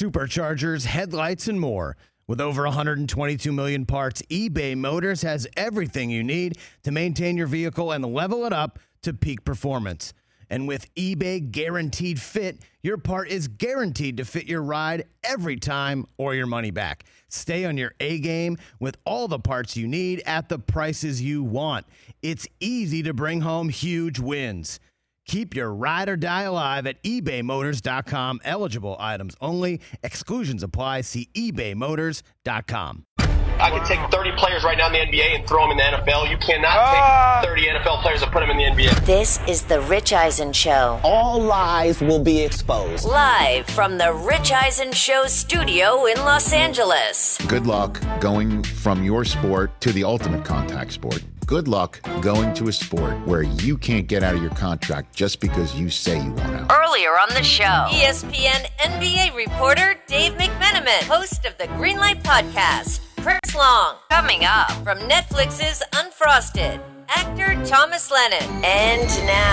superchargers, headlights, and more. With over 122 million parts, eBay Motors has everything you need to maintain your vehicle and level it up to peak performance. And with eBay Guaranteed Fit, your part is guaranteed to fit your ride every time or your money back. Stay on your A-game with all the parts you need at the prices you want. It's easy to bring home huge wins. Keep your ride or die alive at ebaymotors.com. Eligible items only. Exclusions apply. See ebaymotors.com. I could take 30 players right now in the NBA and throw them in the NFL. You cannot take 30 NFL players and put them in the NBA. This is The Rich Eisen Show. All lies will be exposed. Live from The Rich Eisen Show studio in Los Angeles. Good luck going from your sport to the ultimate contact sport. Good luck going to a sport where you can't get out of your contract just because you say you want out. Earlier on the show, ESPN NBA reporter Dave McMenamin, host of the Greenlight Podcast, Chris Long. Coming up from Netflix's Unfrosted, actor Thomas Lennon. And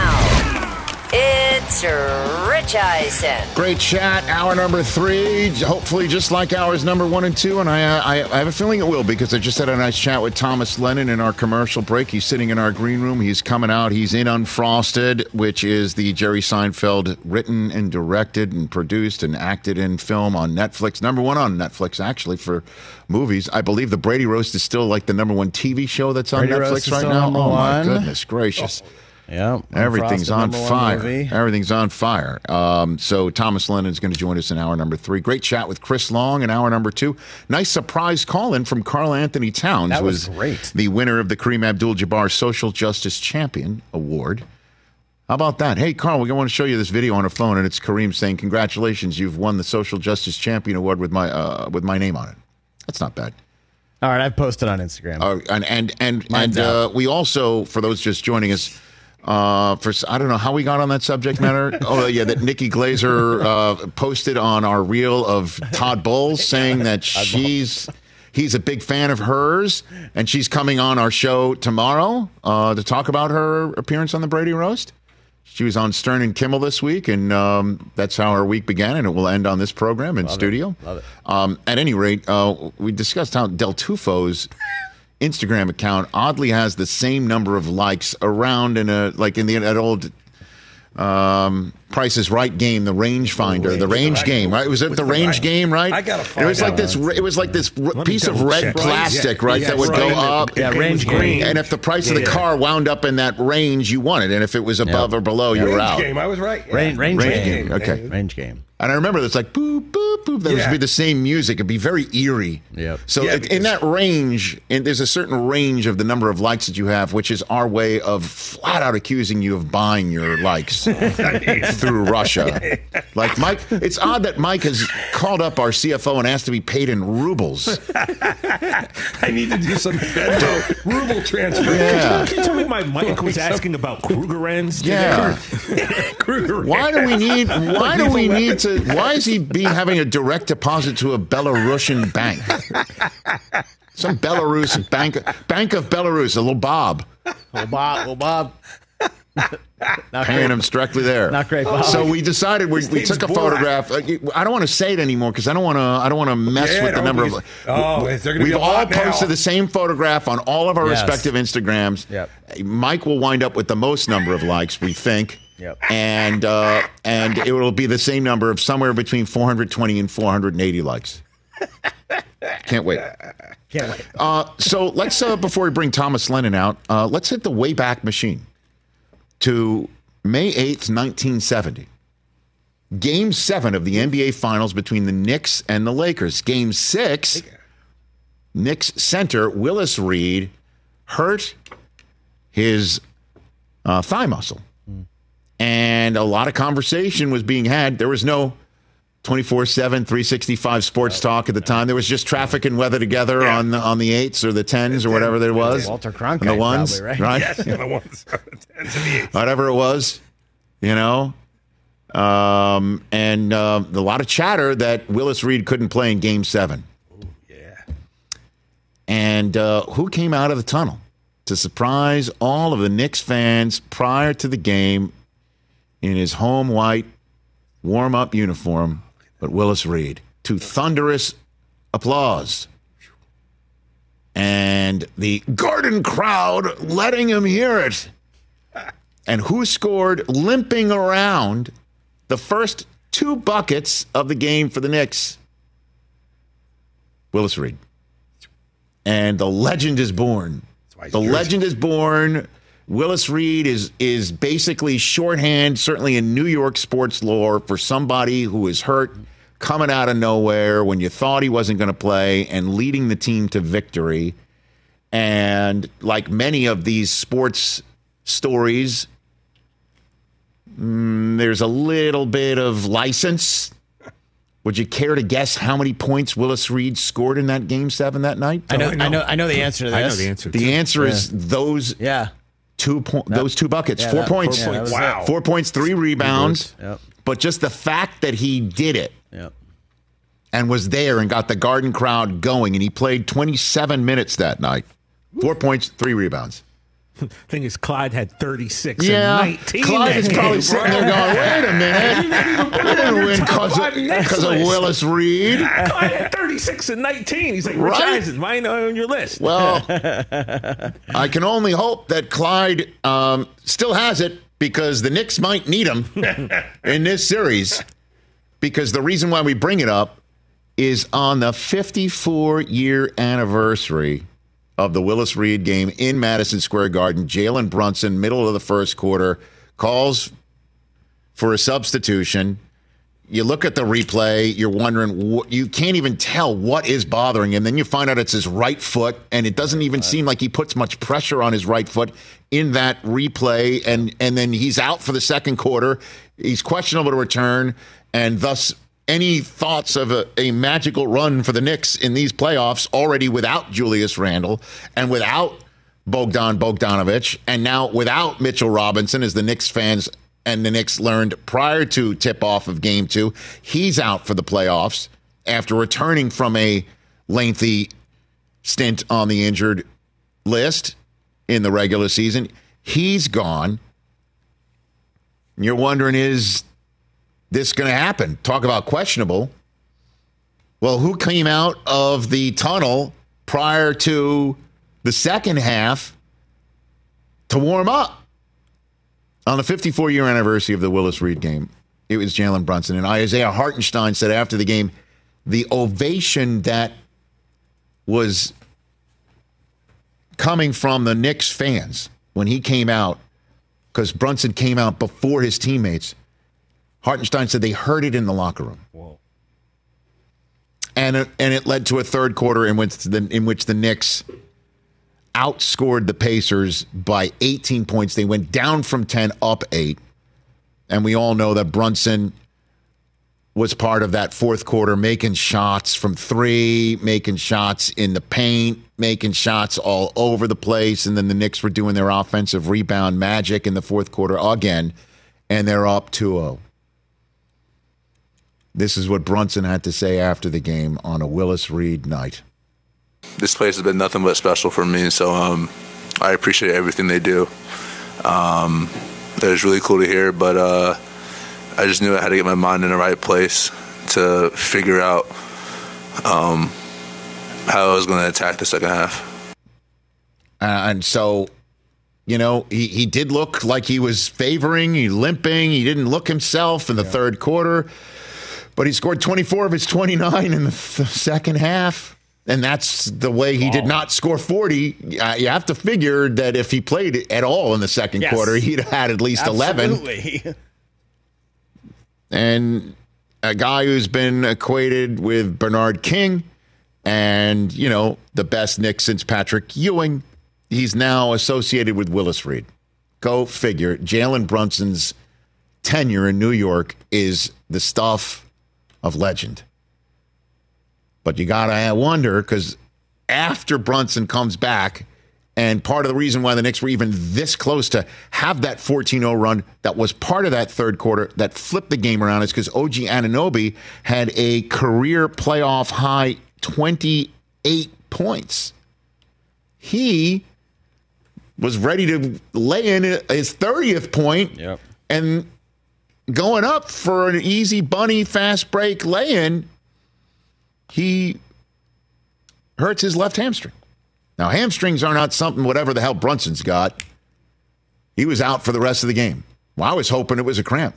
now, it's Rich Eisen. Great chat. Hour number 3. Hopefully just like hours number 1 and 2. And I have a feeling it will, because I just had a nice chat with Thomas Lennon in our commercial break. He's sitting in our green room. He's coming out. He's in Unfrosted, which is the Jerry Seinfeld written and directed and produced and acted in film on Netflix. Number 1 on Netflix, actually, for movies. I believe the Brady Roast is still like the number 1 TV show that's on Brady Netflix right now. Oh, my goodness gracious. Yeah, everything's on fire. Movie. Everything's on fire. So Thomas Lennon is going to join us in hour number 3. Great chat with Chris Long in hour number 2. Nice surprise call-in from Carl Anthony Towns. That was great. The winner of the Kareem Abdul-Jabbar Social Justice Champion Award. How about that? Hey, Carl, we want to show you this video on our phone, and it's Kareem saying, "Congratulations, you've won the Social Justice Champion Award with my name on it." That's not bad. All right, I've posted on Instagram. And we also, for those just joining us, I don't know how we got on that subject matter. Oh yeah, that Nikki Glazer posted on our reel of Todd Bowles saying that he's a big fan of hers, and she's coming on our show tomorrow to talk about her appearance on the Brady Roast. She was on Stern and Kimmel this week, and that's how her week began, and it will end on this program in studio. Love it. At any rate, we discussed how Del Tufo's Instagram account oddly has the same number of likes around in that old Price is Right game, the rangefinder, the range game, right? Was it the range game, right? I gotta find it was like this. It was like this piece of red plastic, right, that would go up. Yeah, range game. And if the price of the car wound up in that range, you won it. And if it was above or below, you were out. Game, I was right. Yeah. Range game. Okay. Range game. And I remember it's like boop, boop, boop. That would be the same music. It'd be very eerie. Yep. So in that range, and there's a certain range of the number of likes that you have, which is our way of flat out accusing you of buying your likes through Russia. Like Mike, it's odd that Mike has called up our CFO and asked to be paid in rubles. I need to do some ruble transfer. Yeah. Can you tell me why Mike was asking about Krugerrands? Yeah. Kruger. Why do we need to? Why is he having a direct deposit to a Belarusian bank? Some Belarus bank of Belarus, a little Bob. Little Bob. Paying him directly there. Not great, Bob. So we decided we took a photograph. I don't want to say it anymore because I don't want to mess with the number of. We've all posted the same photograph on all of our respective Instagrams. Yep. Mike will wind up with the most number of likes, we think. Yep. And it will be the same number of somewhere between 420 and 480 likes. Can't wait. Can't wait. So let's before we bring Thomas Lennon out, let's hit the Wayback Machine to May 8th, 1970. Game 7 of the NBA Finals between the Knicks and the Lakers. Game 6, Knicks center Willis Reed hurt his thigh muscle. And a lot of conversation was being had. There was no 24/7, 365 sports talk at the time. There was just traffic and weather together on the 8s or the 10s or whatever there was. Walter Cronkite, the ones, probably, right? Yes, the ones. The 10s and the 8s. Whatever it was, you know. And a lot of chatter that Willis Reed couldn't play in Game 7. Ooh, yeah. And who came out of the tunnel to surprise all of the Knicks fans prior to the game in his home white warm-up uniform? But Willis Reed, to thunderous applause. And the Garden crowd letting him hear it. And who scored limping around the first 2 buckets of the game for the Knicks? Willis Reed. And the legend is born. The legend is born. Willis Reed is basically shorthand, certainly in New York sports lore, for somebody who is hurt, coming out of nowhere when you thought he wasn't going to play and leading the team to victory. And like many of these sports stories, there's a little bit of license. Would you care to guess how many points Willis Reed scored in that Game 7 that night? I know the answer to this. I know the answer. The answer is those 2 buckets, 4 points. 4 points. Wow. 4 points, 3 rebounds. Yep. But just the fact that he did it and was there and got the Garden crowd going, and he played 27 minutes that night. 4 points, 3 rebounds. Thing is, Clyde had 36 and 19. Clyde is probably sitting there going, wait a minute. We didn't win because of Willis Reed. Clyde had 36 and 19. He's like, Rich Eisen, why ain't on your list? Well, I can only hope that Clyde still has it, because the Knicks might need him in this series. Because the reason why we bring it up is on the 54-year anniversary of the Willis Reed game in Madison Square Garden. Jalen Brunson, middle of the first quarter, calls for a substitution. You look at the replay, you're wondering, you can't even tell what is bothering him. Then you find out it's his right foot, and it doesn't even seem like he puts much pressure on his right foot in that replay. And then he's out for the second quarter. He's questionable to return, and thus any thoughts of a magical run for the Knicks in these playoffs, already without Julius Randle and without Bogdan Bogdanovic, and now without Mitchell Robinson, as the Knicks fans and the Knicks learned prior to tip-off of Game 2. He's out for the playoffs after returning from a lengthy stint on the injured list in the regular season. He's gone. You're wondering, is this going to happen? Talk about questionable. Well, who came out of the tunnel prior to the second half to warm up? On the 54-year anniversary of the Willis Reed game, it was Jalen Brunson. And Isaiah Hartenstein said after the game, the ovation that was coming from the Knicks fans when he came out, because Brunson came out before his teammates, Hartenstein said they heard it in the locker room. Whoa. And it led to a third quarter in which the Knicks outscored the Pacers by 18 points. They went down from 10, up 8. And we all know that Brunson was part of that fourth quarter, making shots from 3, making shots in the paint, making shots all over the place. And then the Knicks were doing their offensive rebound magic in the fourth quarter again, and they're up 2-0. This is what Brunson had to say after the game on a Willis Reed night. This place has been nothing but special for me, so I appreciate everything they do. It was really cool to hear, but I just knew I had to get my mind in the right place to figure out how I was going to attack the second half. And so, you know, he did look like he was favoring, limping. He didn't look himself in the third quarter, but he scored 24 of his 29 in the second half. And that's the way he did not score 40. You have to figure that if he played at all in the second quarter, he'd have had at least 11. Absolutely. And a guy who's been equated with Bernard King and, you know, the best Knick since Patrick Ewing, he's now associated with Willis Reed. Go figure. Jalen Brunson's tenure in New York is the stuff of legend. But you got to wonder, because after Brunson comes back, and part of the reason why the Knicks were even this close to have that 14-0 run that was part of that third quarter that flipped the game around is because OG Anunoby had a career playoff high 28 points. He was ready to lay in his 30th point and going up for an easy bunny fast break lay-in. he hurts his left hamstring. Now, hamstrings are not something, whatever the hell Brunson's got. He was out for the rest of the game. Well, I was hoping it was a cramp.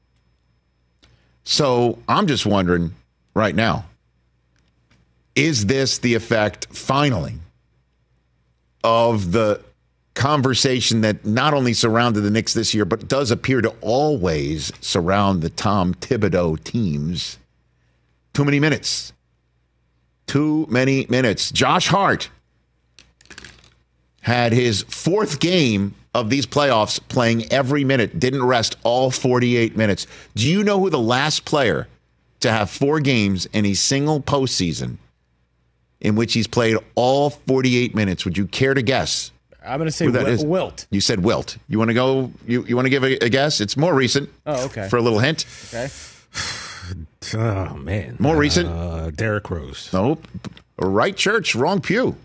So I'm just wondering right now, is this the effect, finally, of the conversation that not only surrounded the Knicks this year, but does appear to always surround the Tom Thibodeau teams? Too many minutes. Too many minutes. Josh Hart had his fourth game of these playoffs playing every minute, didn't rest all 48 minutes. Do you know who the last player to have 4 games in a single postseason in which he's played all 48 minutes? Would you care to guess? I'm going to say Wilt. You said Wilt. You want to go? You want to give a guess? It's more recent. Oh, okay. For a little hint. Okay. Oh, man. More recent. Derrick Rose. Nope. Right church, wrong pew.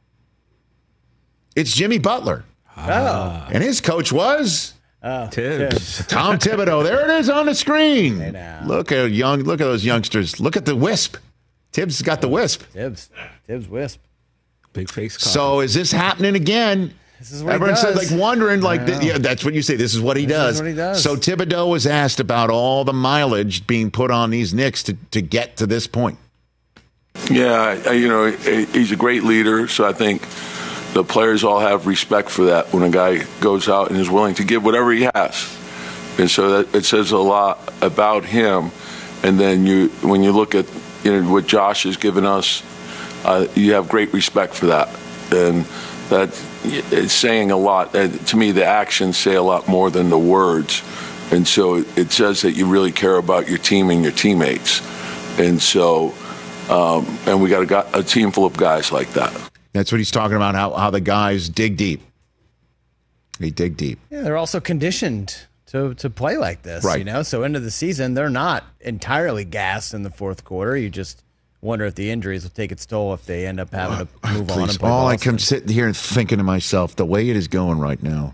It's Jimmy Butler. Oh. And his coach was Tibbs. Tom Thibodeau. There it is on the screen. Hey now. Look at those youngsters. Look at the wisp. Tibbs has got the wisp. Tibbs wisp. Big face coffee. So is this happening again? This is what Everyone he does. said, wondering, yeah, that's what you say. This is what he does. This is what he does. So Thibodeau was asked about all the mileage being put on these Knicks to get to this point. Yeah, he's a great leader, so I think the players all have respect for that when a guy goes out and is willing to give whatever he has. And so that it says a lot about him. And then when you look at what Josh has given us, you have great respect for that. And that is saying a lot. To me, the actions say a lot more than the words. And so it says that you really care about your team and your teammates. And so, and we got a team full of guys like that. That's what he's talking about, how the guys dig deep. They dig deep. Yeah, they're also conditioned to play like this, right. So into the season, they're not entirely gassed in the fourth quarter. You just wonder if the injuries will take its toll if they end up having to move on and play All Boston. I come sitting here and thinking to myself, the way it is going right now.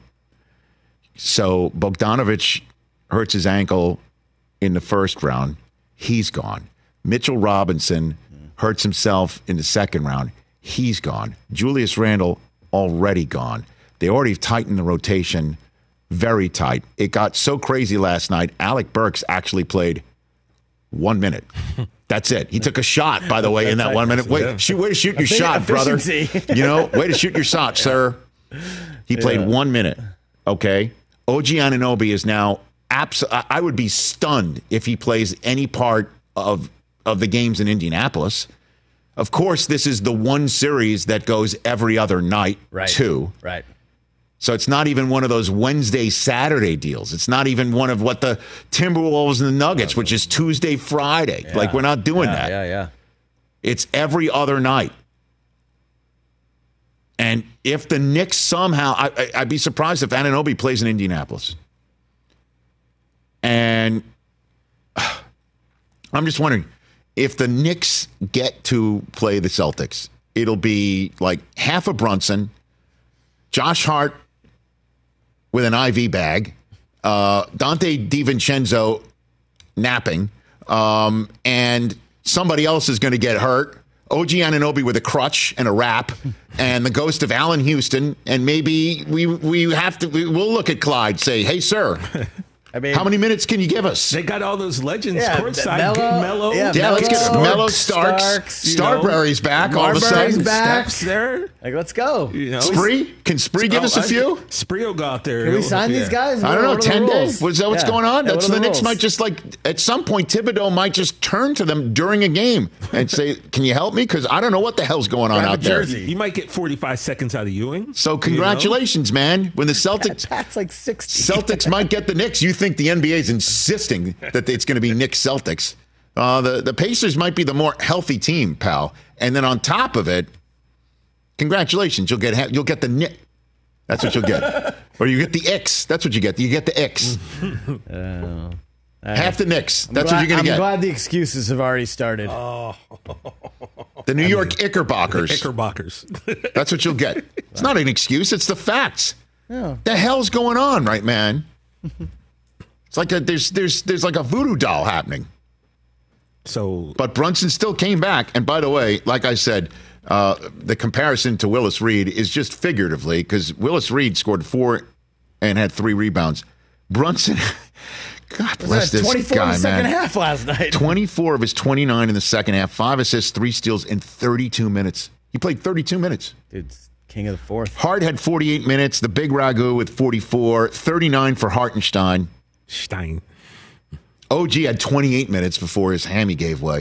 So Bogdanovich hurts his ankle in the first round. He's gone. Mitchell Robinson hurts himself in the second round. He's gone. Julius Randle already gone. They already tightened the rotation very tight. It got so crazy last night. Alec Burks actually played 1 minute. That's it. He took a shot, by the way, in that 1 minute. Way to shoot your shot, brother. Way to shoot your shot, sir. He played 1 minute. Okay. OG Anunoby is now I would be stunned if he plays any part of the games in Indianapolis. Of course, this is the one series that goes every other night, too. Right. So it's not even one of those Wednesday, Saturday deals. It's not even one of what the Timberwolves and the Nuggets, which is Tuesday, Friday. Yeah. Like, we're not doing that. Yeah. It's every other night. And if the Knicks somehow, I'd be surprised if Anunoby plays in Indianapolis. And I'm just wondering, if the Knicks get to play the Celtics, it'll be like half a Brunson, Josh Hart with an IV bag, Dante DiVincenzo napping, and somebody else is going to get hurt. OG Anunoby with a crutch and a wrap, and the ghost of Allen Houston, and maybe we'll look at Clyde, say, hey, sir. I mean, how many minutes can you give us? They got all those legends courtside. Melo. Yeah, let's get Melo, Starks. Starbury's back all of a sudden. Back. There. Like, let's go. Spree? Can Spree give us a few? Spree will go out there. Can we sign these guys? I don't know, 10 days? Was that what's going on? Yeah, That's the Knicks might just at some point, Thibodeau might just turn to them during a game and say, can you help me? Because I don't know what the hell's going on out there. You might get 45 seconds out of Ewing. So congratulations, man. When the Celtics... That's like 60. Celtics might get the Knicks. You think the NBA is insisting that it's going to be Knicks Celtics. The Pacers might be the more healthy team, pal. And then on top of it, congratulations, you'll get the Knicks. That's what you'll get. Or you get the X. That's what you get. You get the X. Half the Knicks. That's what you're going to get. I'm glad the excuses have already started. The New York Knickerbockers. Knickerbockers. That's what you'll get. It's not an excuse. It's the facts. Yeah. The hell's going on, right, man? It's like there's like a voodoo doll happening. But Brunson still came back. And by the way, like I said, the comparison to Willis Reed is just figuratively, because Willis Reed scored 4 and had 3 rebounds. Brunson, God bless this 24 guy, in the second man. half last night. 24 of his 29 in the second half, 5 assists, 3 steals in 32 minutes. He played 32 minutes. Dude's king of the fourth. Hart had 48 minutes. The big Ragu with 44, 39 for Hartenstein. OG had 28 minutes before his hammy gave way.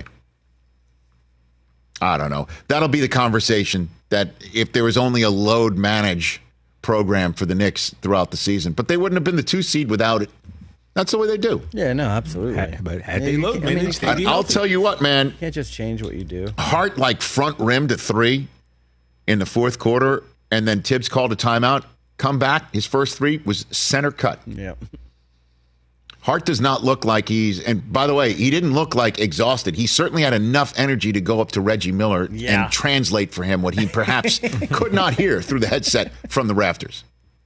I don't know. That'll be the conversation, that if there was only a load manage program for the Knicks throughout the season. But they wouldn't have been the 2 seed without it. That's the way they do. Yeah, no, absolutely. But had they load, I'll tell you what, man. You can't just change what you do. Hart like front rimmed a 3 in the fourth quarter, and then Tibbs called a timeout. Come back. His first 3 was center cut. Yeah. Hart does not look like and by the way, he didn't look like exhausted. He certainly had enough energy to go up to Reggie Miller and translate for him what he perhaps could not hear through the headset from the rafters.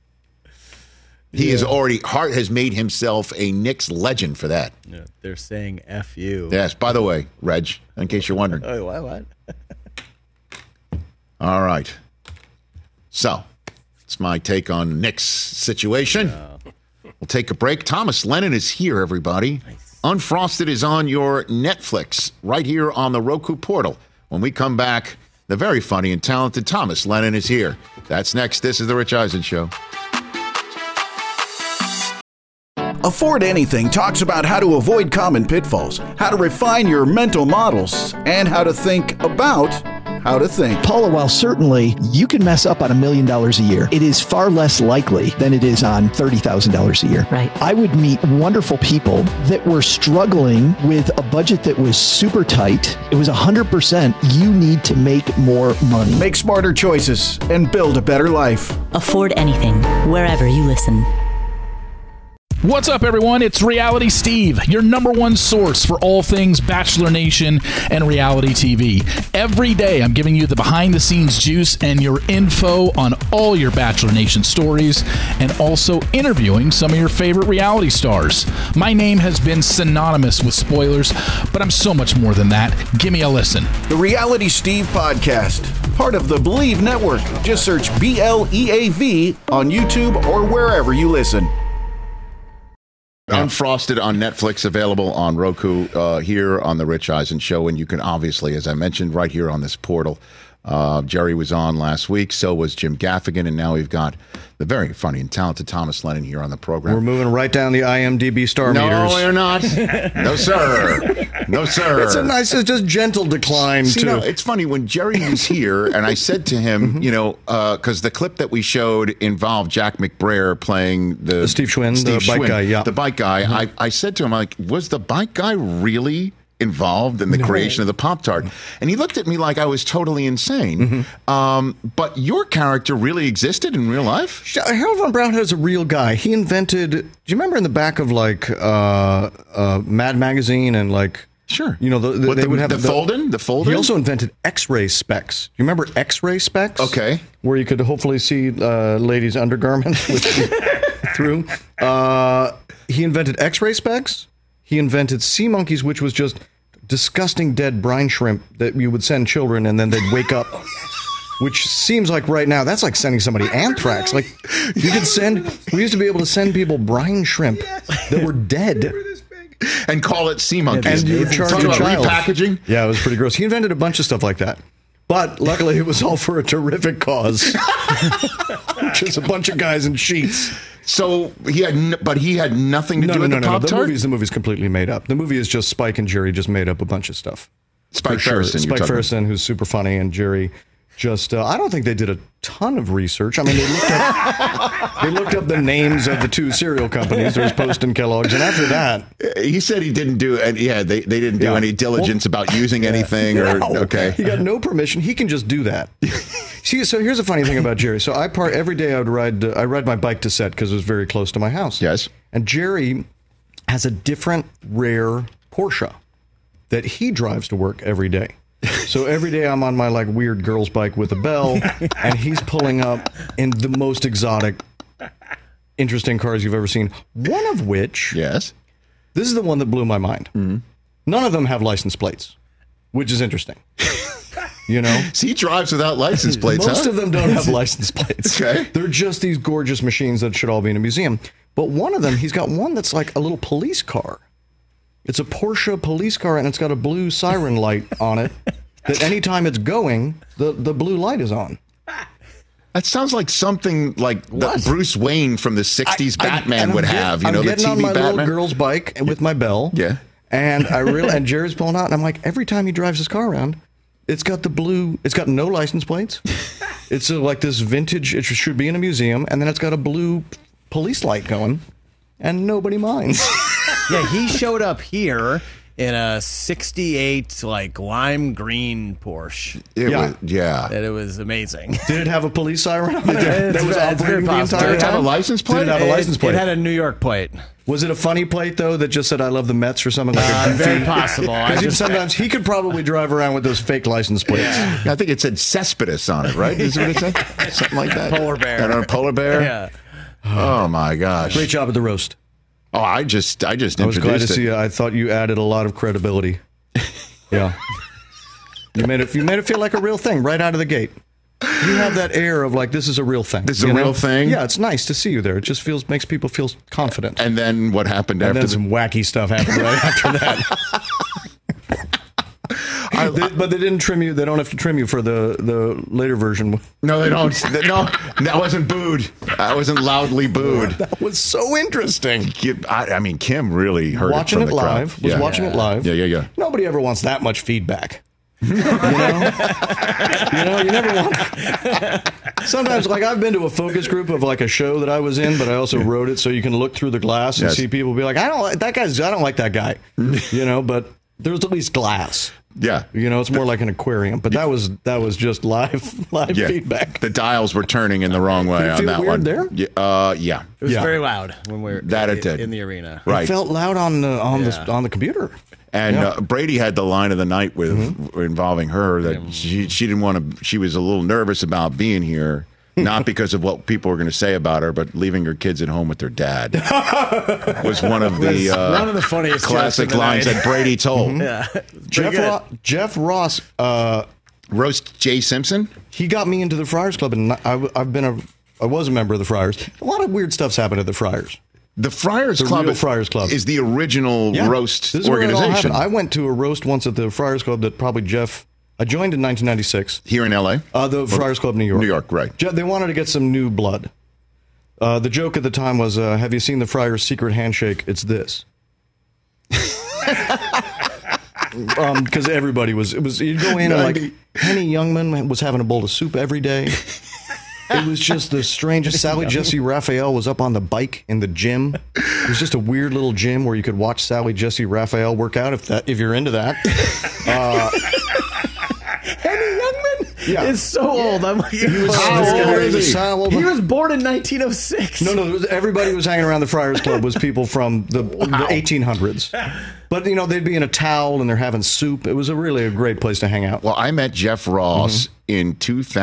Hart has made himself a Knicks legend for that. Yeah, they're saying F you. Yes, by the way, Reg, in case you're wondering. Oh, what? All right. So, it's my take on Knicks situation. We'll take a break. Thomas Lennon is here, everybody. Nice. Unfrosted is on your Netflix right here on the Roku portal. When we come back, the very funny and talented Thomas Lennon is here. That's next. This is The Rich Eisen Show. Afford Anything talks about how to avoid common pitfalls, how to refine your mental models, and how to think about how to think. Paula, while certainly you can mess up on $1 million a year, it is far less likely than it is on $30,000 a year. Right. I would meet wonderful people that were struggling with a budget that was super tight. It was 100%. You need to make more money. Make smarter choices and build a better life. Afford Anything, wherever you listen. What's up, everyone? It's Reality Steve, your #1 source for all things Bachelor Nation and reality TV. Every day, I'm giving you the behind-the-scenes juice and your info on all your Bachelor Nation stories, and also interviewing some of your favorite reality stars. My name has been synonymous with spoilers, but I'm so much more than that. Give me a listen. The Reality Steve Podcast, part of the Believe Network. Just search BLEAV on YouTube or wherever you listen. Unfrosted on Netflix, available on Roku here on The Rich Eisen Show. And you can obviously, as I mentioned, right here on this portal. Jerry was on last week. So was Jim Gaffigan. And now we've got the very funny and talented Thomas Lennon here on the program. We're moving right down the IMDb star meters. No, we're not. No, sir. No, sir. It's a nice, just gentle decline. It's funny when Jerry was here, and I said to him, because the clip that we showed involved Jack McBrayer playing the Steve Schwinn, the bike guy. Yeah, the bike guy. Mm-hmm. I said to him, like, was the bike guy really involved in the creation of the Pop-Tart? And he looked at me like I was totally insane. Mm-hmm. But your character really existed in real life? Harold Von Braunhead is a real guy. He invented, do you remember in the back of like Mad Magazine and like, sure, they would have the fold-in? The fold-in? He also invented X-ray specs. Do you remember X-ray specs? Okay. Where you could hopefully see ladies' undergarments through. He invented X-ray specs. He invented sea monkeys, which was just disgusting dead brine shrimp that you would send children and then they'd wake up. Which seems like right now, that's like sending somebody anthrax. Like we used to be able to send people brine shrimp that were dead. And call it sea monkeys. And you charge talk a about child. repackaging? Yeah, it was pretty gross. He invented a bunch of stuff like that. But luckily, it was all for a terrific cause. Just a bunch of guys in sheets. So he had nothing to do with the Pop-Tart? The movie's completely made up. The movie is just Spike and Jerry just made up a bunch of stuff. Spike Ferriston. Spike Ferriston, who's super funny, and Jerry just, I don't think they did a ton of research. I mean, they looked up the names of the 2 cereal companies. There was Post and Kellogg's, and after that... He said he didn't do, they didn't do any diligence about using anything. Okay. He got no permission. He can just do that. See, so here's a funny thing about Jerry. So every day I ride my bike to set because it was very close to my house. Yes. And Jerry has a different rare Porsche that he drives to work every day. So every day I'm on my like weird girl's bike with a bell, and he's pulling up in the most exotic, interesting cars you've ever seen. One of which, yes, this is the one that blew my mind. Mm-hmm. None of them have license plates, which is interesting. You know? So he drives without license plates, Most of them don't have license plates. Okay. They're just these gorgeous machines that should all be in a museum. But one of them, he's got one that's like a little police car. It's a Porsche police car, and it's got a blue siren light on it that anytime it's going, the blue light is on. That sounds like something like that Bruce Wayne from the 60s Batman would have. I'm the getting TV on my Batman. little girl's bike with my bell. Yeah. And and Jerry's pulling out, and I'm like, every time he drives his car around, it's got it's got no license plates. It's like this vintage, it should be in a museum, and then it's got a blue police light going, and nobody minds. Yeah, he showed up here in a 68 like lime green Porsche. And it was amazing. Did it have a police siren on it? That was operating the entire Did it have a time? license plate? Did it have a license plate? It had a New York plate. Was it a funny plate though that just said "I love the Mets" or something like that? Very possible. Because sometimes he could probably drive around with those fake license plates. Yeah. I think it said Cespedes on it, right? Is what it said? Something like that. Polar bear. And a polar bear. Yeah. Oh my gosh! Great job at the roast. Oh, I just I was introduced glad to it. see you. I thought you added a lot of credibility. Yeah. You made it feel like a real thing right out of the gate. You have that air of like, this is a real thing. This is a real thing? Yeah, it's nice to see you there. It just makes people feel confident. And then what happened And after then some wacky stuff happened right after that. But they didn't trim you. They don't have to trim you for the later version. No, they don't. No, that wasn't booed. I wasn't loudly booed. That was so interesting. I mean, Kim really heard Watching it from it the crowd. live. Was watching it live. Yeah. Nobody ever wants that much feedback. You know, you never want. Sometimes, like I've been to a focus group of like a show that I was in, but I also wrote it so you can look through the glass and see people be like, I don't like that guy. You know, but there's at least glass. Yeah. You know, it's more like an aquarium. But that was just live feedback. The dials were turning in the wrong way Did it on feel that weird one. there? It was very loud when we were in the arena. Right. It felt loud on the computer. And Brady had the line of the night with involving her that she didn't want to. She was a little nervous about being here, not because of what people were going to say about her, but leaving her kids at home with their dad was one of the funniest classic lines that Brady told. Yeah, Jeff Ross roast Jay Simpson. He got me into the Friars Club, and I was a member of the Friars. A lot of weird stuff's happened at the Friars. The Friars The Club, real Friars Club is the original roast This is where it all organization. happened. I went to a roast once at the Friars Club that probably I joined in 1996. Here in L.A.? The Friars Club, New York. New York, right. They wanted to get some new blood. The joke at the time was, have you seen the Friars' secret handshake? It's this. Because everybody you'd go in and like Henny Youngman was having a bowl of soup every day. It was just the strangest. Sally Jesse Raphael was up on the bike in the gym. It was just a weird little gym where you could watch Sally Jesse Raphael work out if you're into that. Henny Youngman is so old. I'm like, How old is he? He was born in 1906. No, everybody who was hanging around the Friars Club was people from the 1800s. But, they'd be in a towel and they're having soup. It was really a great place to hang out. Well, I met Jeff Ross in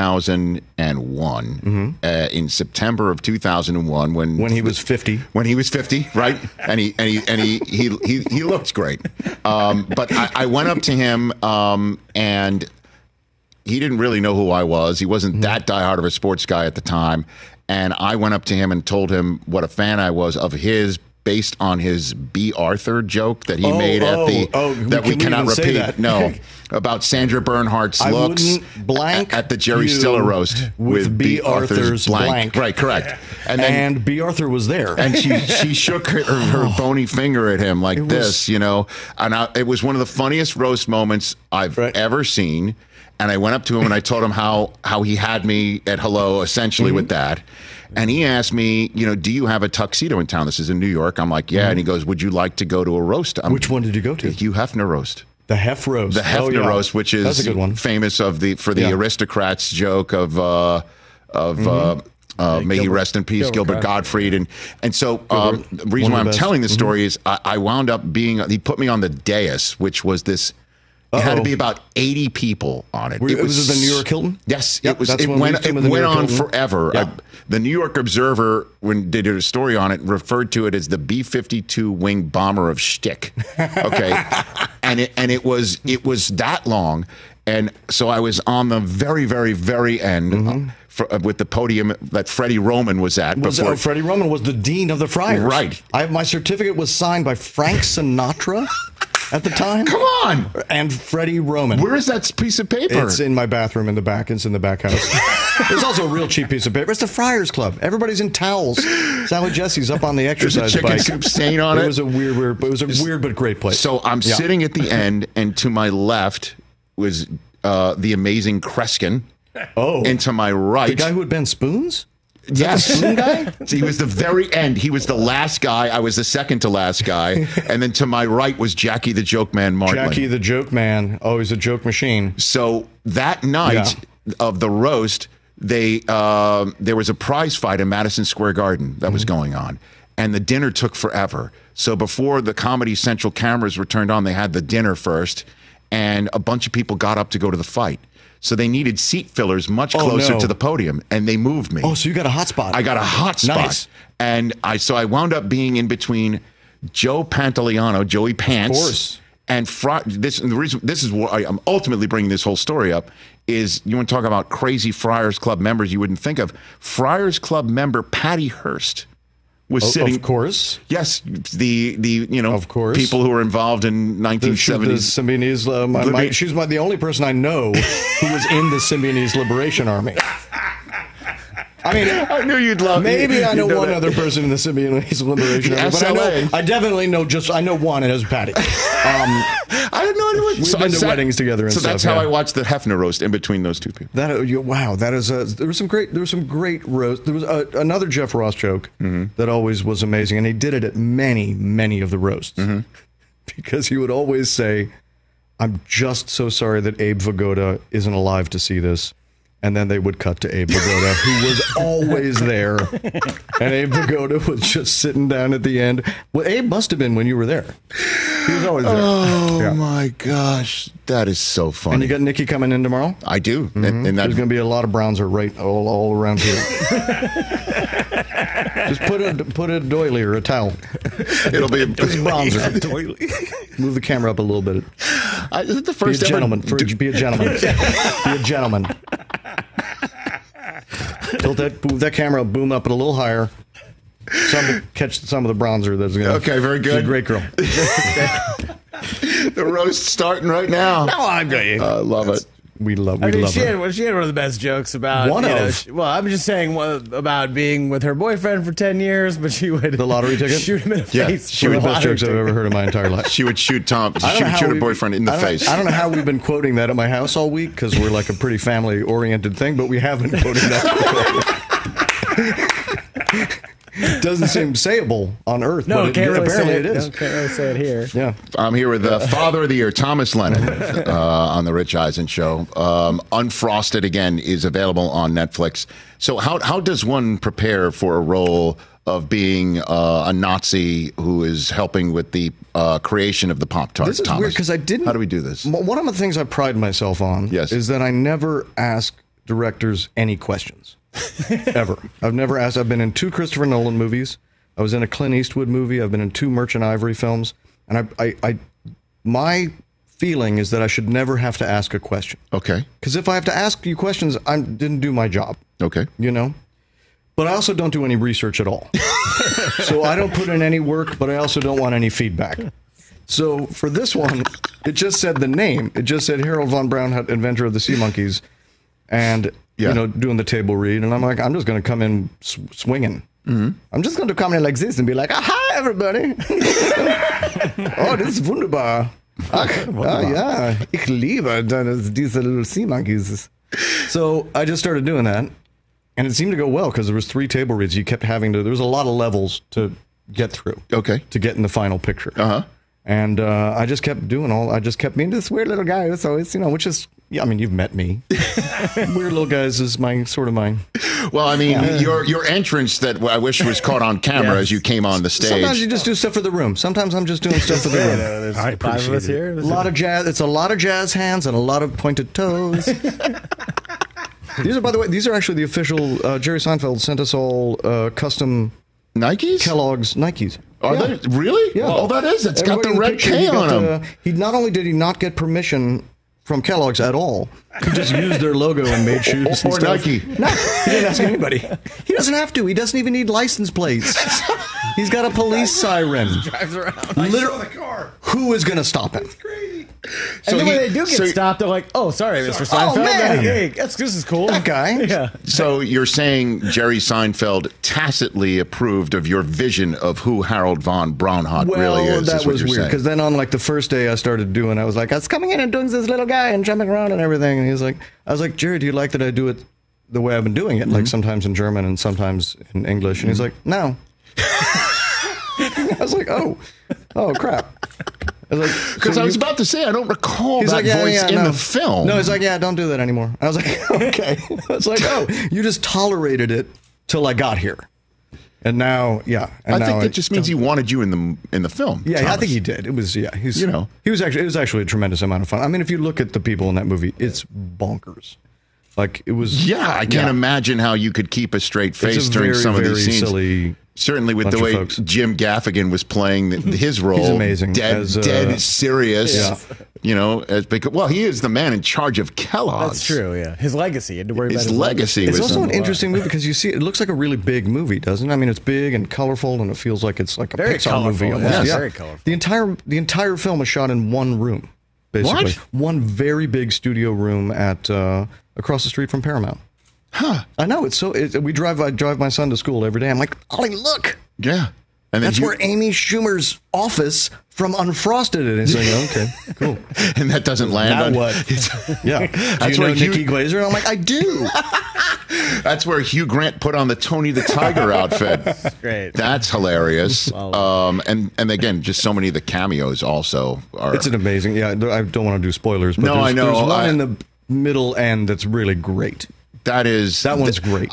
2001, in September of 2001, when he was 50. When he was 50, right? And he looked great. But I went up to him, and he didn't really know who I was. He wasn't that diehard of a sports guy at the time. And I went up to him and told him what a fan I was of his, based on his B. Arthur joke that he made that we cannot repeat. No, about Sandra Bernhardt's looks at the Jerry Stiller roast with B. Arthur's blank. Right, correct. And B. Arthur was there. And she shook her bony finger at him like this, And it was one of the funniest roast moments I've ever seen. And I went up to him and I told him how he had me at hello, essentially, with that. And he asked me, do you have a tuxedo in town? This is in New York. I'm like, yeah. And he goes, would you like to go to a roast? Which one did you go to? Hugh Hefner roast. The Hef roast. The Hefner roast, which is That's a good one. famous for the aristocrats joke of may he rest in peace, Gilbert Gottfried. And so the reason why I'm telling this story is I wound up he put me on the dais, which was this It had to be about 80 people on it. It was the New York Hilton? Yes, Yep, it went on forever. The New York Observer, when they did a story on it, referred to it as the B-52 wing bomber of shtick. Okay, and it was that long, and so I was on the very, very, very end. With the podium that Freddie Roman was at. Freddie Roman was the dean of the Friars. Right. My certificate was signed by Frank Sinatra at the time. Come on! And Freddie Roman. Where is that piece of paper? It's in my bathroom in the back. It's in the back house. There's also a real cheap piece of paper. It's the Friars Club. Everybody's in towels. Sally Jesse's up on the exercise There's a chicken bike. soup stain on it. It was a weird but great place. So I'm sitting at the end, and to my left was the amazing Kreskin. Oh. And to my right... The guy who had been Spoons? Yes. The Spoon guy? He was the very end. He was the last guy. I was the second to last guy. And then to my right was Jackie the Joke Man Martling. Jackie the Joke Man. Oh, he's a joke machine. So that night of the roast, there was a prize fight in Madison Square Garden that was going on. And the dinner took forever. So before the Comedy Central cameras were turned on, they had the dinner first. And a bunch of people got up to go to the fight. So they needed seat fillers much closer to the podium, and they moved me. Oh, so you got a hot spot. I got a hot spot. Nice. And I wound up being in between Joe Pantoliano, Joey Pants. Of course. And the reason this is why I'm ultimately bringing this whole story up is you want to talk about crazy Friars Club members you wouldn't think of. Friars Club member Patty Hearst was sitting. Of course. Yes, of course, people who were involved in 1970s. The Symbionese, she's the only person I know who was in the Symbionese Liberation Army. I mean, I knew you'd love. Maybe I know one other person in the Symbionese Liberation Army, but I definitely know one, and it was Patty. I didn't know anyone. We've been to weddings together, and so stuff. That's how I watched the Hefner roast in between those two people. That is there was some great roast. There was another Jeff Ross joke that always was amazing, and he did it at many of the roasts because he would always say, "I'm just so sorry that Abe Vigoda isn't alive to see this." And then they would cut to Abe Vigoda, who was always there. And Abe Vigoda was just sitting down at the end. Well, Abe must have been when you were there. He was always there. Oh, my gosh. That is so funny. And you got Nikki coming in tomorrow? I do. And there's going to be a lot of Brownser right all around here. Just put a doily or a towel. It'll be a Brownser. doily. Move the camera up a little bit. Is it the first be a gentleman. Be a gentleman. Be a gentleman. Tilt that camera boom up a little higher. Catch some of the bronzer. That's gonna. Okay, very good. She's a great girl. The roast starting right now. No, I got you. I love it. We love her. She had one of the best jokes about. I'm just saying about being with her boyfriend for 10 years, but she would the lottery ticket shoot him in the face. She was the best jokes I've ever heard in my entire life. She would shoot Tom. She would shoot her boyfriend in the face. I don't know how we've been quoting that at my house all week because we're like a pretty family oriented thing, but we have been quoting that. It doesn't seem sayable on Earth, but apparently it is. Can't really say it here. Yeah, I'm here with the Father of the Year, Thomas Lennon, on the Rich Eisen Show. Unfrosted again is available on Netflix. So how does one prepare for a role of being a Nazi who is helping with the creation of the Pop-Tart? This is weird because I didn't. How do we do this? One of the things I pride myself on is that I never ask directors any questions. Ever. I've never asked. I've been in 2 Christopher Nolan movies. I was in a Clint Eastwood movie. I've been in 2 Merchant Ivory films. And my feeling is that I should never have to ask a question. Okay. Because if I have to ask you questions, I didn't do my job. Okay. You know? But I also don't do any research at all. So I don't put in any work, but I also don't want any feedback. So for this one, it just said the name. It just said Harold Von Braunhut, inventor of the Sea Monkeys. And... doing the table read, and I'm like, I'm just going to come in swinging. I'm just going to come in like this and be like, hi, everybody. Oh, this is wunderbar. Ja, ich liebe diese little sea monkeys. So I just started doing that, and it seemed to go well because there was 3 table reads. You kept having to, there was a lot of levels to get through. Okay. To get in the final picture. Uh-huh. And I just kept being this weird little guy. So it's, which is Yeah, I mean, you've met me. Weird Little Guys is my. Well, I mean, your entrance that I wish was caught on camera as you came on the stage. Sometimes you just do stuff for the room. Sometimes I'm just doing stuff for the room. There's 5 of us here. A lot of jazz. It's a lot of jazz hands and a lot of pointed toes. These are, by the way, actually the official. Jerry Seinfeld sent us all custom Nikes, Kellogg's Nikes. Are they really? Yeah. Oh, that is. It's got the red picture, K on them. He not only did he not get permission from Kellogg's at all, he just used their logo and made shoes. Or Nike. No, he didn't ask anybody. He doesn't have to. He doesn't even need license plates. He's got a police siren. Drives around. Literally, the car. Who is going to stop him? And then when they do get stopped, they're like, "Oh, sorry, Mr. Seinfeld. Oh, man. Hey, this is cool." That guy. Yeah. So you're saying Jerry Seinfeld tacitly approved of your vision of who Harold von Braunhut really is? That was weird because then on like the first day I started doing, I was like, I was coming in and doing this little guy and jumping around and everything, and I was like, Jerry, do you like that I do it the way I've been doing it, like sometimes in German and sometimes in English? And he's like, no. I was like, oh crap. Because I was about to say, I don't recall that voice in the film. No, he's like, yeah, don't do that anymore. I was like, okay. I was like, oh, you just tolerated it till I got here. And now, yeah. And I think that just means he wanted you in the film. Yeah, Thomas. I think he did. It was, yeah. It was actually a tremendous amount of fun. I mean, if you look at the people in that movie, it's bonkers. Like, it was. Yeah, I can't imagine how you could keep a straight face during some of these scenes. Silly. Certainly with the way folks. Jim Gaffigan was playing his role. He's amazing. Dead serious. Yeah. You know, he is the man in charge of Kellogg's. That's true, yeah. His legacy. You had to worry about his legacy. It's also an interesting movie because you see it looks like a really big movie, doesn't it? I mean, it's big and colorful and it feels like it's like a very Pixar colorful, movie almost. Yeah, very colorful. The entire film was shot in one room, basically. What? One very big studio room at across the street from Paramount. Huh. I know, I drive my son to school every day. I'm like, Ollie, look. Yeah. And that's where Amy Schumer's office from Unfrosted is. Like, okay, cool. And that doesn't land now on what? Yeah. That's where where Nikki Glazer? And I'm like, I do. That's where Hugh Grant put on the Tony the Tiger outfit. That's great. That's hilarious. And again, just so many of the cameos also are. It's an amazing. Yeah, I don't want to do spoilers, but I know. There's one in the middle end that's really great. That one's great.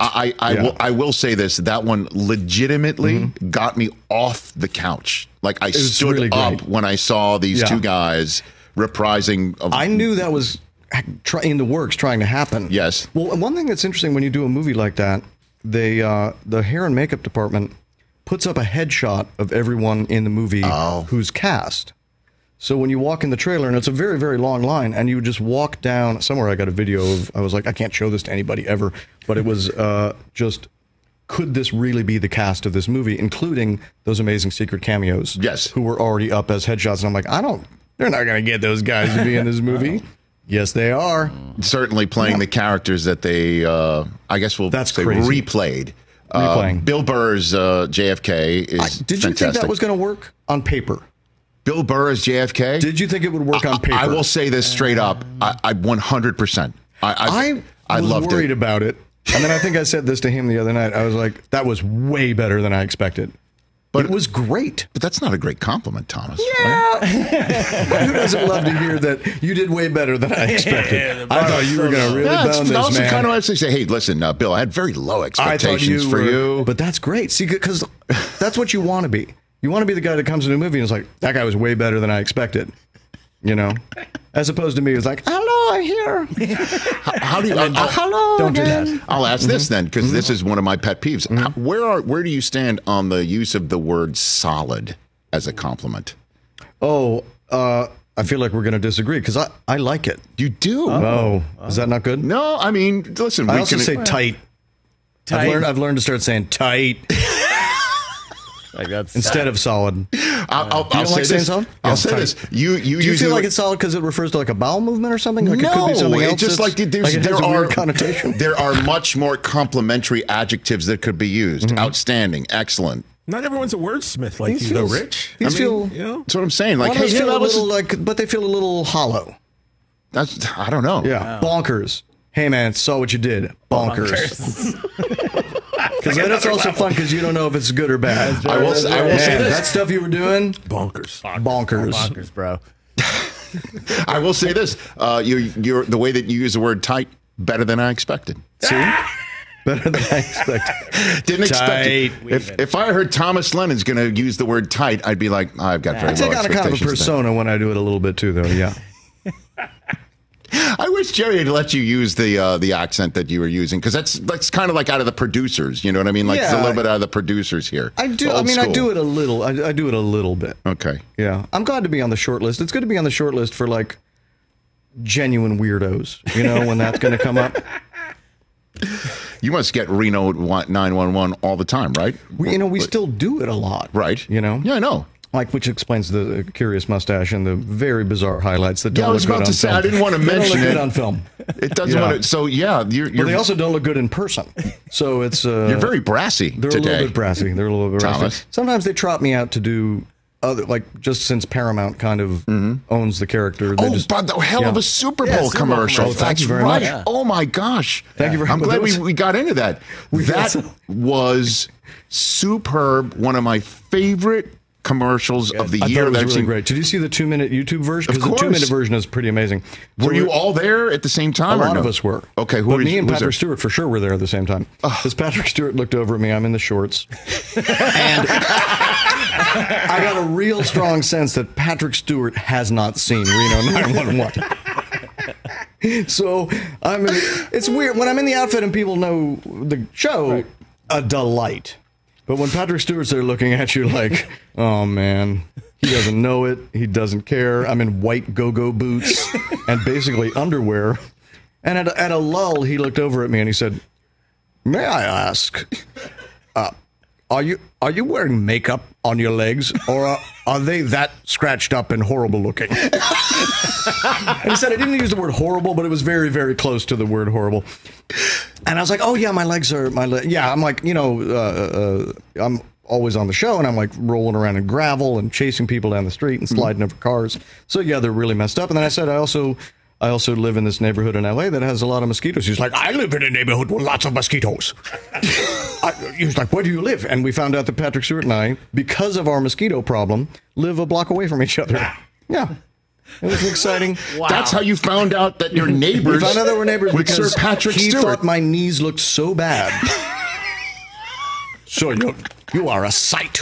I will say this. That one legitimately got me off the couch. Like I stood really up when I saw these two guys reprising. I knew that was in the works, trying to happen. Yes. Well, one thing that's interesting when you do a movie like that, the hair and makeup department puts up a headshot of everyone in the movie who's cast. So when you walk in the trailer, and it's a very, very long line, and you just walk down somewhere. I got a video of, I was like, I can't show this to anybody ever, but it was just, could this really be the cast of this movie, including those amazing secret cameos? Yes. Who were already up as headshots. And I'm like, they're not going to get those guys to be in this movie. Yes, they are. Certainly playing the characters that they, I guess we'll say replayed. Bill Burr's JFK is Did you think that was going to work on paper? Bill Burr as JFK? Did you think it would work on paper? I will say this straight up. I 100%. I was loved worried it. about it. And then I think I said this to him the other night. I was like, that was way better than I expected. But it was great. But that's not a great compliment, Thomas. Yeah. Who doesn't love to hear that you did way better than I expected? I thought you were going to really bone this, also man. kind of like to say, hey, listen, Bill, I had very low expectations for you. But that's great. See, because that's what you want to be. You want to be the guy that comes in a movie and is like, that guy was way better than I expected. You know? As opposed to me, it's like, hello, I'm here. How do you... hello, don't again. do that. I'll ask this then, because this is one of my pet peeves. Where do you stand on the use of the word solid as a compliment? Oh, I feel like we're going to disagree, because I like it. You do? Oh. Is that not good? No, I mean, listen. I also say tight. I've learned to start saying tight. Like that's instead of solid. I'll say this. I'll say this. You feel like it's solid because it refers to like a bowel movement or something? Like no, it could be something else. It's just like there are connotation. There are much more complimentary adjectives that could be used. Outstanding, excellent. Not everyone's a wordsmith like you, though, Rich. These feel. That's what I'm saying. Like, hey, feel a little but they feel a little hollow. I don't know. Yeah, bonkers. Hey man, saw what you did. Bonkers. Because then it's also fun because you don't know if it's good or bad. I will say this. That stuff you were doing, bonkers, bonkers, bonkers, bro. I will say this: you're the way that you use the word tight better than I expected. See, better than I expected. Didn't expect it. If I heard Thomas Lennon's going to use the word tight, I'd be like, I've got very low I take on a kind of a expectations persona when I do it a little bit too, though. Yeah. I wish Jerry had let you use the accent that you were using, because that's kind of like out of the producers. You know what I mean? Like it's a little bit out of the producers here. I do. I do it a little. I do it a little bit. Okay. Yeah, I'm glad to be on the short list. It's good to be on the short list for like genuine weirdos. You know, when that's going to come up. You must get Reno 911 all the time, right? We still do it a lot, right? You know? Yeah, I know. Like, which explains the curious mustache and the very bizarre highlights that don't I was look about good to say, on film. I didn't want to mention they don't look it good on film. It doesn't want to. So yeah, But they also don't look good in person. So it's you're very brassy. They're today. a little bit brassy. They're a little bit brassy. Thomas. Sometimes they trot me out to do other, like just since Paramount kind of owns the character. They But the hell of a Super Bowl commercial. Thank you very right. much. Oh my gosh. Thank you very I'm much. glad we got into that. That was superb. One of my favorite commercials of the I year. thought it was I've really seen. great. Did you see the 2-minute YouTube version? Of Because the course. 2-minute version is pretty amazing. So Were you all there at the same time? A or lot no? of us were. Okay, but me and was Patrick there? Stewart for sure were there at the same time. Because Patrick Stewart looked over at me. I'm in the shorts. And I got a real strong sense that Patrick Stewart has not seen Reno 911. So it's weird. When I'm in the outfit and people know the show, a delight. But when Patrick Stewart's there looking at you like, oh man, he doesn't know it. He doesn't care. I'm in white go-go boots and basically underwear. And at a lull, he looked over at me and he said, may I ask, are you wearing makeup on your legs, or are they that scratched up and horrible looking? And he said, I didn't use the word horrible, but it was very, very close to the word horrible. And I was like, oh yeah, my legs are yeah. I'm like, I'm always on the show, and I'm like rolling around in gravel and chasing people down the street and sliding over cars. So yeah, they're really messed up. And then I said, I also live in this neighborhood in LA that has a lot of mosquitoes. He's like, I live in a neighborhood with lots of mosquitoes. He was like, where do you live? And we found out that Patrick Stewart and I, because of our mosquito problem, live a block away from each other. Yeah. It was exciting. Wow. That's how you found out that your neighbors. We found out that we're neighbors with because Sir Patrick he Stewart. thought my knees looked so bad. So you are a sight.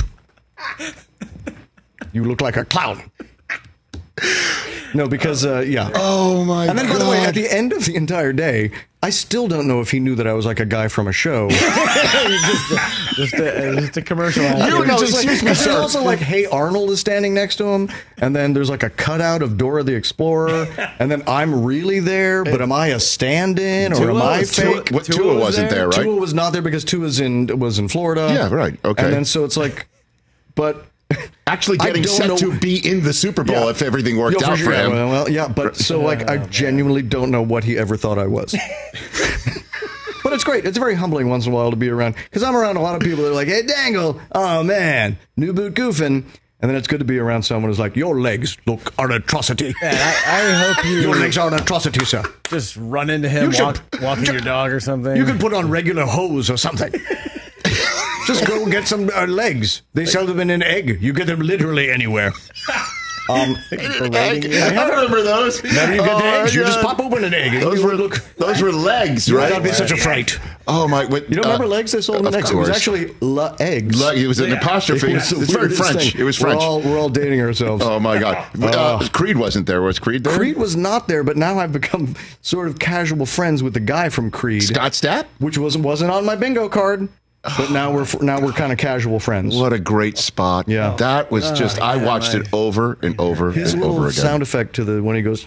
You look like a clown. No, because yeah. Oh my god! And then, by the way, at the end of the entire day, I still don't know if he knew that I was like a guy from a show. just a commercial. He's also like, Hey Arnold is standing next to him, and then there's like a cutout of Dora the Explorer, and then I'm really there, but am I a stand-in or am I fake? Tua wasn't there, right? Tua was not there because Tua was in Florida. Yeah, right. Okay. And then so it's like, but. Actually getting set to be in the Super Bowl if everything worked out for him. Well, yeah, but so like I genuinely don't know what he ever thought I was. But it's great. It's very humbling once in a while to be around, because I'm around a lot of people that are like, hey, Dangle, oh man, new boot goofing. And then it's good to be around someone who's like, your legs are an atrocity. Yeah, I hope your legs are an atrocity, sir. Just run into him walking your dog or something. You can put on regular hose or something. Just go get some legs. They sell them in an egg. You get them literally anywhere. I remember those. Now you get the eggs. You just pop open an egg. Those were legs, You right? would not be such a fright. Oh my! You don't remember legs? They sold them in eggs. It was actually la eggs. It was an apostrophe. It's very French. It was French. We're all dating ourselves. Oh my God! Creed wasn't there. Was Creed there? Creed was not there, but now I've become sort of casual friends with the guy from Creed, Scott Stapp, which wasn't on my bingo card. But now we're kind of casual friends. What a great spot! Yeah, that was just. I watched it over and over His and little over again. sound effect to when he goes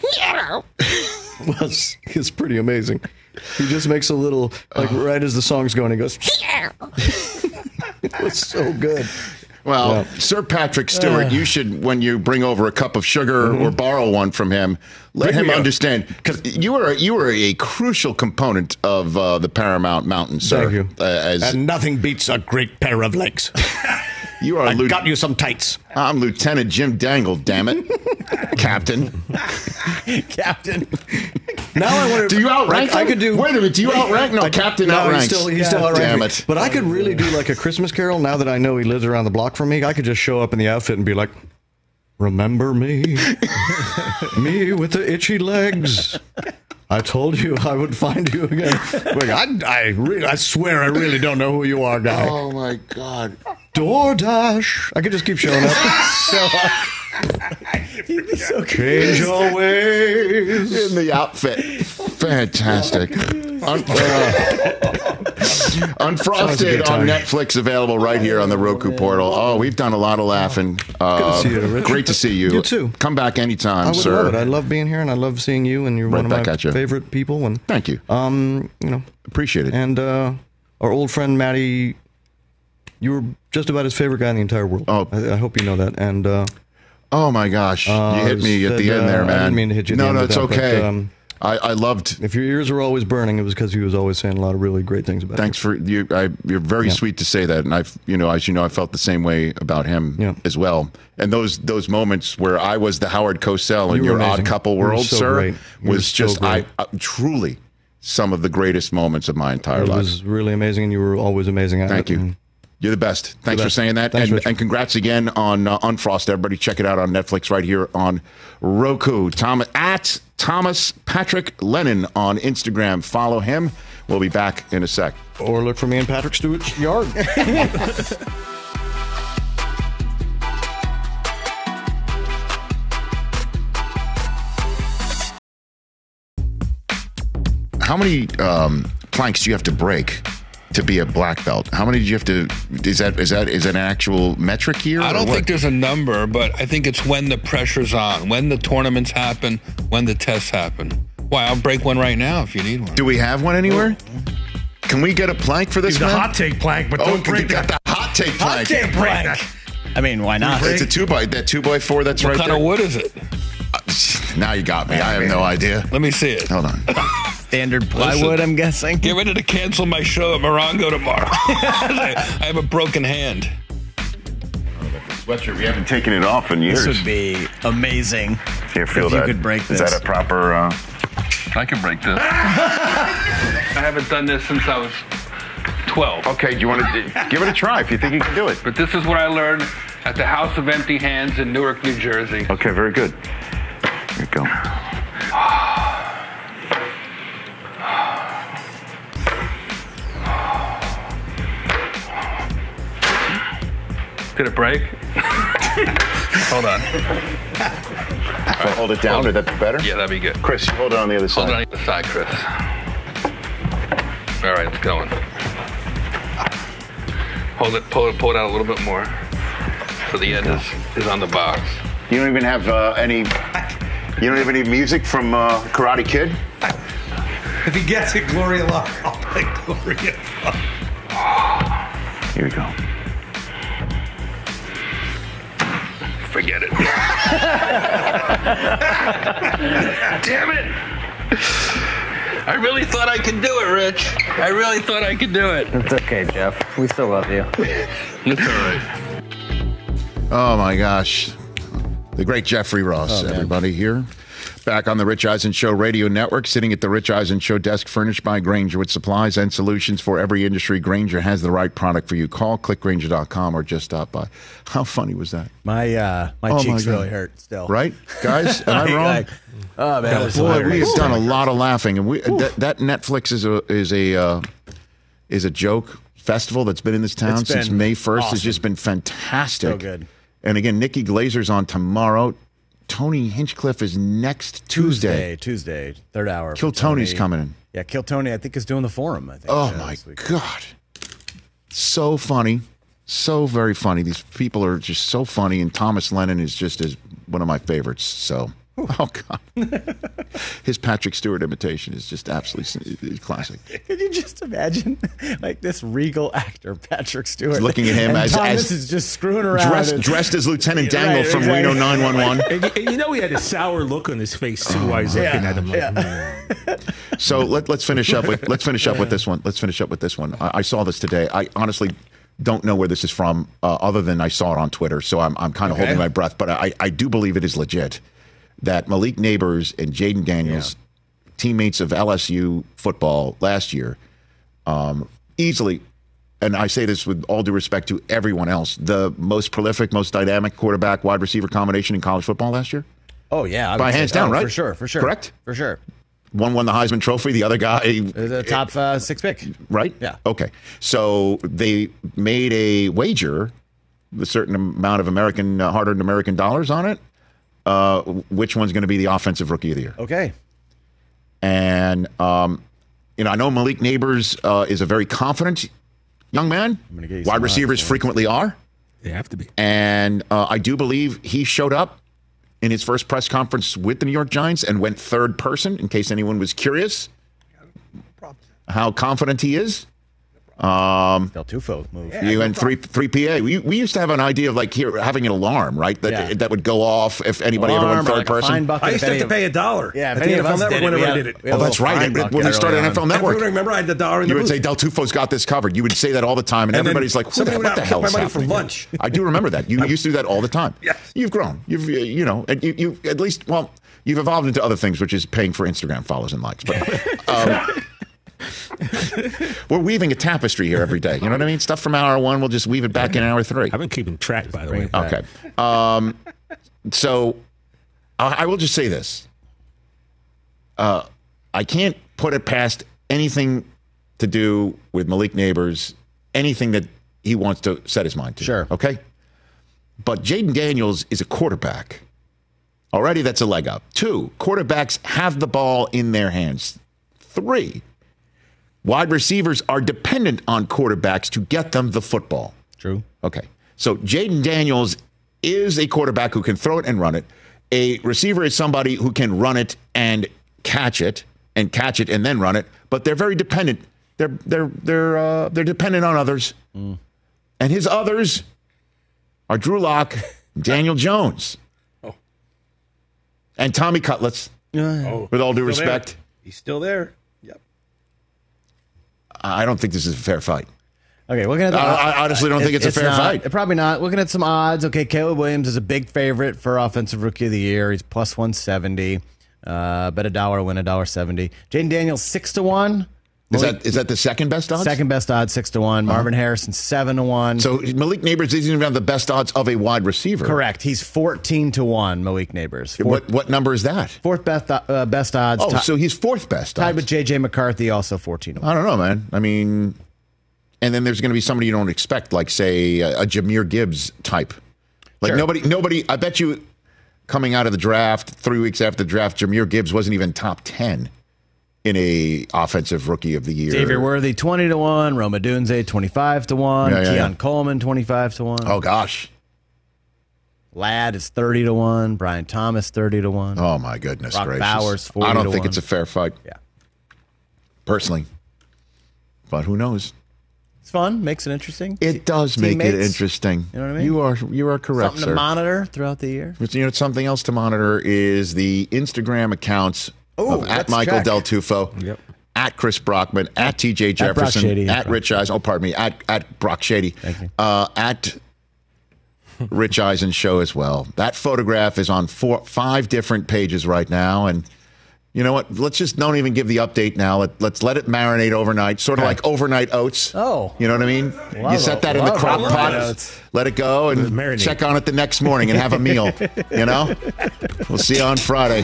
is pretty amazing. He just makes a little right as the song's going. He goes. It was so good. Well, Sir Patrick Stewart, you should, when you bring over a cup of sugar or borrow one from him, let him understand, because you were a crucial component of the Paramount Mountain, sir. Thank you. And nothing beats a great pair of legs. You are. I got you some tights. I'm Lieutenant Jim Dangle. Damn it, Captain. Captain. Now I wonder. Do you outrank him? I could do. Wait a minute. Do you outrank? No, Captain outranks. He's still outranks. Damn me. it. But I could really do like a Christmas Carol. Now that I know he lives around the block from me, I could just show up in the outfit and be like, "Remember me? Me with the itchy legs. I told you I would find you again. Wait, I swear I really don't know who you are, guy. Oh, my God. DoorDash. I could just keep showing up. He'd be so Change your ways. In the outfit. Fantastic. Unfrosted on Netflix, available right here on the Roku portal. Oh, we've done a lot of laughing. Good to see you, Rich. Great to see you. You too. Come back anytime, I would sir. love it. I love being here, and I love seeing you, and you're Right one of back my at you. favorite people. And thank you. Appreciate it. And our old friend Matty, you were just about his favorite guy in the entire world. Oh, I hope you know that. And oh my gosh, you hit me at the end there, man. I didn't mean to hit you. At the end No, with it's that, okay. But, I loved. If your ears were always burning, it was because he was always saying a lot of really great things about Thanks for you. You're very sweet to say that, and as you know, I felt the same way about him as well. And those moments where I was the Howard Cosell in You were your amazing. Odd Couple You were world, so sir, great. You were was so just great. truly some of the greatest moments of my entire It life. was really amazing, and you were always amazing at Thank it. you. And You're the best. Thanks for best. saying that. Thanks, and, Richard. and congrats again on Unfrost. Everybody check it out on Netflix right here on Roku. At Thomas Patrick Lennon on Instagram. Follow him. We'll be back in a sec. Or look for me in Patrick Stewart's yard. How many planks do you have to break to be a black belt? How many do you have to? Is that an actual metric here? I don't think there's a number, but I think it's when the pressure's on, when the tournaments happen, when the tests happen. Why? I'll break one right now if you need one. Do we have one anywhere? Can we get a plank for this? Use the man? hot take plank, but don't break got the hot take plank. Hot take plank. I mean, why not? It's a 2x4. That's What right kind there. of wood is it? Now you got me. I have no idea. Let me see it. Hold on. Standard plywood, I'm guessing. Get ready to cancel my show at Morongo tomorrow. I have a broken hand. Sweatshirt. We haven't taken it off in years. This would be amazing. Here, feel if that. you could break this. Is that a proper? I can break this. I haven't done this since I was 12. Okay, do you want to give it a try if you think you can do it? But this is what I learned at the House of Empty Hands in Newark, New Jersey. Okay, very good. Here you go. Did it break? Hold on. So hold it down. Would that be better? Yeah, that'd be good. Chris, you hold it on the other side. Hold it on the other side, Chris. All right, it's going. Hold it, pull it out a little bit more. So the end is on the box. You don't even have any. You don't have any music from Karate Kid. If he gets it, Gloria Lock. I'll play Gloria Lock. Here we go. Forget it. Damn it! I really thought I could do it, Rich. I really thought I could do it. It's okay, Jeff. We still love you. It's all right. Oh my gosh. The great Jeffrey Ross, man. everybody here. Back on the Rich Eisen Show Radio Network, sitting at the Rich Eisen Show desk, furnished by Grainger with supplies and solutions for every industry. Grainger has the right product for you. Call clickgrainger.com or just stop by. How funny was that? My cheeks God. really hurt still. Right? Guys, am I wrong? Oh, man. that was Boy, we hilarious. have done a lot of laughing. And that Netflix is a joke festival that's been in this town It's since been May 1st. awesome. It's just been fantastic. So good. And again, Nikki Glazer's on tomorrow. Tony Hinchcliffe is next Tuesday. Tuesday, third hour. Kill for Tony's Tony. coming in. Yeah, Kill Tony, I think, is doing the forum. I think. Oh my God. So funny. So very funny. These people are just so funny. And Thomas Lennon is just one of my favorites. So, oh God. His Patrick Stewart imitation is just absolutely classic. Could you just imagine, like, this regal actor, Patrick Stewart, Looking at him and as Thomas is just screwing around, dressed as Lieutenant Dangle Right, from exactly. Reno 911. And you know he had a sour look on his face too while he's looking at him. Like, So let's finish up with this one. Let's finish up with this one. I saw this today. I honestly don't know where this is from, other than I saw it on Twitter. So I'm kind of holding my breath, but I do believe it is legit that Malik Neighbors and Jaden Daniels, teammates of LSU football last year, easily, and I say this with all due respect to everyone else, the most prolific, most dynamic quarterback wide receiver combination in college football last year. Oh, yeah. I By would say hands so. down, right? For sure. Correct? For sure. One won the Heisman Trophy. The other guy... The top 6 pick. Right? Yeah. Okay. So they made a wager, a certain amount of hard-earned American dollars on it. Which one's going to be the offensive rookie of the year? Okay. And, I know Malik Neighbors is a very confident young man. Wide receivers frequently are. They have to be. And I do believe he showed up in his first press conference with the New York Giants and went third person, in case anyone was curious how confident he is. Del Tufo move. You and 3PA. We used to have an idea of having an alarm, right? That would go off if anybody ever went third person. I used to have to pay $1. Yeah, at the NFL Network whenever I did it. Oh, that's right. When we started NFL Network, remember I had the $1 in the you would booth. say Del Tufo's got this covered. You would say that all the time, and everybody's like, "What the hell is my money happening?" for lunch. I do remember that. You used to do that all the time. Yes. You've grown. You've and you at least you've evolved into other things, which is paying for Instagram follows and likes. But we're weaving a tapestry here every day. You know what I mean? Stuff from hour 1, we'll just weave it back in hour 3. I've been keeping track, by the way. Okay. So I will just say this. I can't put it past anything to do with Malik Neighbors, anything that he wants to set his mind to. Sure. Okay? But Jaden Daniels is a quarterback. Already, that's a leg up. 2, quarterbacks have the ball in their hands. 3, wide receivers are dependent on quarterbacks to get them the football. True. Okay. So Jaden Daniels is a quarterback who can throw it and run it. A receiver is somebody who can run it and catch it and then run it. But they're very dependent. They're dependent on others. And his others are Drew Lock, Daniel Jones, and Tommy Cutlets. With all due respect. There. He's still there. Yep. I don't think this is a fair fight. Okay, looking at the I honestly don't think it's a fair fight. Probably not. Looking at some odds. Okay, Caleb Williams is a big favorite for Offensive Rookie of the Year. He's plus 170. Bet $1, win $1.70. Jaden Daniels 6-1. Is that the second best odds? Second best odds, 6-1. Marvin Harrison 7-1. So Malik Neighbors doesn't even have the best odds of a wide receiver. Correct. He's 14-1. Malik Neighbors. What number is that? Fourth best odds. Oh, so he's fourth best. Tied with J.J. McCarthy, also 14-1. I don't know, man. I mean, and then there's going to be somebody you don't expect, like say a Jahmyr Gibbs type. Like Sure. nobody. I bet you, coming out of the draft 3 weeks after the draft, Jahmyr Gibbs wasn't even top 10. In a offensive rookie of the year. Xavier Worthy 20-1, Roma Dunze 25-1, Keon Coleman 25-1. Oh gosh. Ladd is 30-1, Brian Thomas 30-1. Oh my goodness Brock gracious. Bowers 40-1. I don't think it's a fair fight. Yeah. Personally. But who knows? It's fun, makes it interesting. It does make it Teammates, interesting. You know what I mean? You are correct, Something sir. to monitor throughout the year. But, something else to monitor is the Instagram accounts of at Michael Del Tufo, at Chris Brockman, at TJ Jefferson, at Rich Eisen. Oh, pardon me, at Brock Shady, at Rich Eisen Show as well. That photograph is on 5 different pages right now, and you know what? Let's just don't even give the update now. Let's let it marinate overnight, sort of like overnight oats. Oh, you know what I mean? You set that in the crock pot, let it go, and check on it the next morning and have a meal. You know? We'll see you on Friday.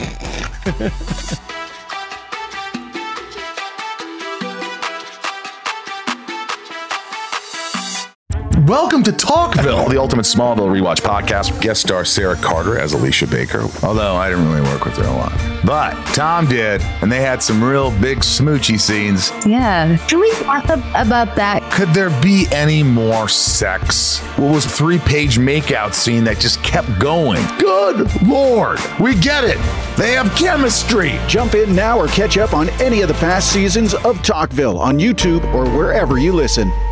Welcome to Talkville, the ultimate Smallville rewatch podcast. Guest star Sarah Carter as Alicia Baker, although I didn't really work with her a lot. But Tom did, and they had some real big smoochy scenes. Yeah. Can we talk about that? Could there be any more sex? What was a 3-page makeout scene that just kept going? Good Lord. We get it. They have chemistry. Jump in now or catch up on any of the past seasons of Talkville on YouTube or wherever you listen.